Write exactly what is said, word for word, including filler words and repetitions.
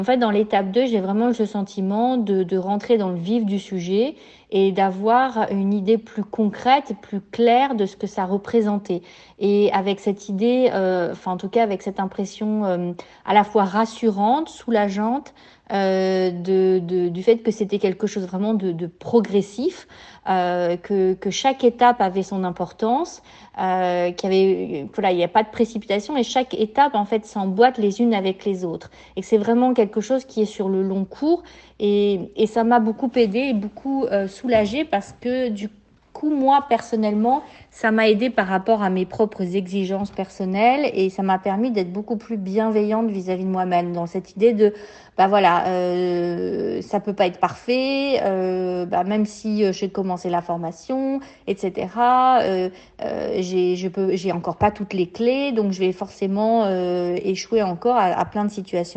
En fait, dans l'étape deux, j'ai vraiment eu ce sentiment de de rentrer dans le vif du sujet et d'avoir une idée plus concrète, plus claire de ce que ça représentait. Et avec cette idée, heu, enfin en tout cas avec cette impression, hem, à la fois rassurante, soulageante, heu, de de du fait que c'était quelque chose vraiment de de progressif, heu, que que chaque étape avait son importance, heu, qu'il y avait voilà, il y a pas de précipitation et chaque étape en fait s'emboîte les unes avec les autres et que c'est vraiment quelque chose qui est sur le long cours et et ça m'a beaucoup aidée et beaucoup, heu, soulagée parce que du coup, moi, personnellement, ça m'a aidée par rapport à mes propres exigences personnelles et ça m'a permis d'être beaucoup plus bienveillante vis-à-vis de moi-même dans cette idée de, bah, voilà, heu, ça peut pas être parfait, heu, bah, même si, heu, j'ai commencé la formation et cetera, heu heu, j'ai je peux j'ai encore pas toutes les clés donc je vais forcément, heu, échouer encore à à plein de situations.